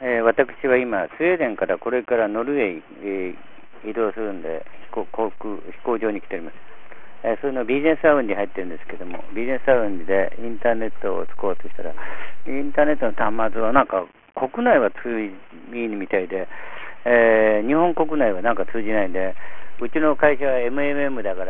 私は今、スウェーデンからこれからノルウェー、移動するんで飛行場に来ております。それのビジネスラウンジに入ってるんですけども、ビジネスラウンジでインターネットを使おうとしたら、インターネットの端末はなんか国内は通じいいみたいで、日本国内はなんか通じないんで、うちの会社は MMM だから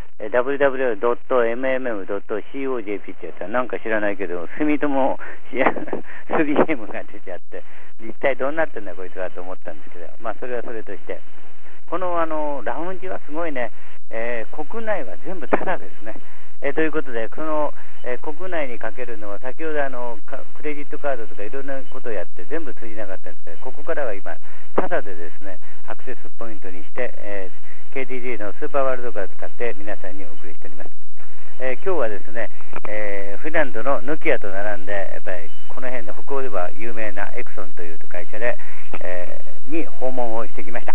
、www.mmm.cojp ってやつはなんか知らないけど、住友 3M が出ちゃって、一体どうなってんだこいつはと思ったんですけど、まあそれはそれとして、このラウンジはすごいね、国内は全部タダですね。ということで、この、国内にかけるのは、先ほどクレジットカードとかいろんなことをやって全部通じなかったので、ここからは今、タダでですね、アクセスポイントにして、KDD のスーパーワールドから使って皆さんにお送りしております。今日はですね、フィンランドのノキアと並んで、やっぱりこの辺の北欧では有名なエクソンという会社で、に訪問をしてきました。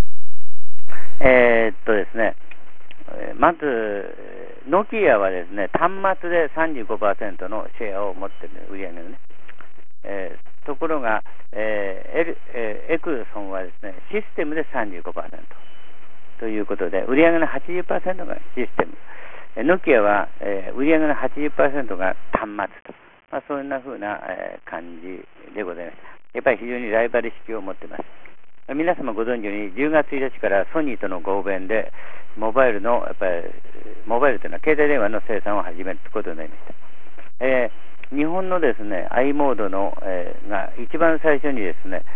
ですね、まず、ノキアはですね、端末で 35% のシェアを持っている、売り上げのね。ところが、エクソンはですね、システムで 35%。ということで、売上の 80% がシステム。ノキアは、売上の 80% が端末と。まあ、そんな風な、感じでございます。やっぱり非常にライバル意識を持っています。皆様ご存知のように、10月1日からソニーとの合弁で、モバイルというのは携帯電話の生産を始めることになりました。日本のですね、i モードの、が一番最初にですね、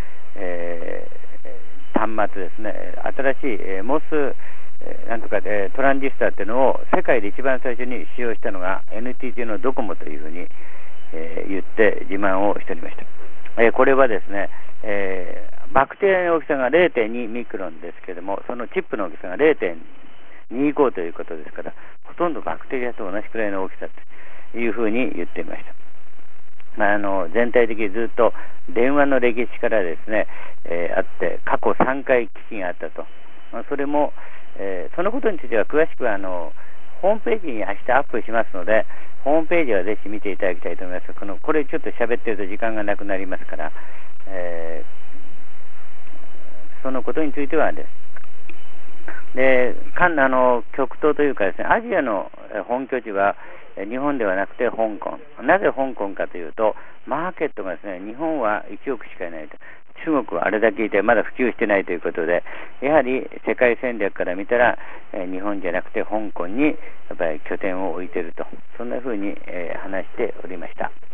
端末ですね、新しい、モス、なんとかでトランジスタっていうのを世界で一番最初に使用したのが NTT のドコモというふうに、言って自慢をしておりました。これはですね、バクテリアの大きさが 0.2 ミクロンですけれども、そのチップの大きさが 0.25 ということですから、ほとんどバクテリアと同じくらいの大きさというふうに言っていました。全体的にずっと電話の歴史からですね、あって、過去3回危機があったと。それも、そのことについては詳しくはホームページに明日アップしますので、ホームページはぜひ見ていただきたいと思います。これちょっと喋ってると時間がなくなりますから、そのことについてはです。で、極東というかですね、アジアの本拠地は日本ではなくて香港。なぜ香港かというと、マーケットがですね、日本は1億しかいないと。中国はあれだけいてまだ普及してないということで、やはり世界戦略から見たら、日本じゃなくて香港にやっぱり拠点を置いていると、そんなふうに話しておりました。